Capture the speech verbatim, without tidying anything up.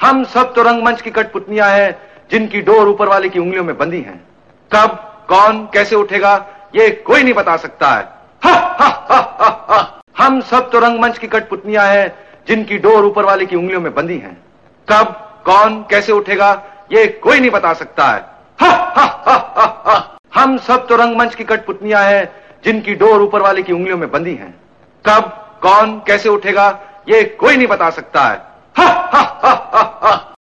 हम सब तो रंगमंच की कठपुतलियां हैं जिनकी डोर ऊपर वाले की उंगलियों में बंधी है। कब कौन कैसे उठेगा ये कोई नहीं बता सकता है। हा, हा, हा, हा, हा। हम सब तो रंगमंच की कठपुतलियां हैं जिनकी डोर ऊपर वाले की उंगलियों में बंधी है। कब कौन कैसे उठेगा ये कोई नहीं बता सकता है। हा, हा, हा, हा, हा। हम सब तो रंगमंच की कठपुतलियां हैं जिनकी डोर ऊपर वाले की उंगलियों में बंधी है। कब कौन कैसे उठेगा ये कोई नहीं बता सकता है। हा, हा, हा, हा, हा।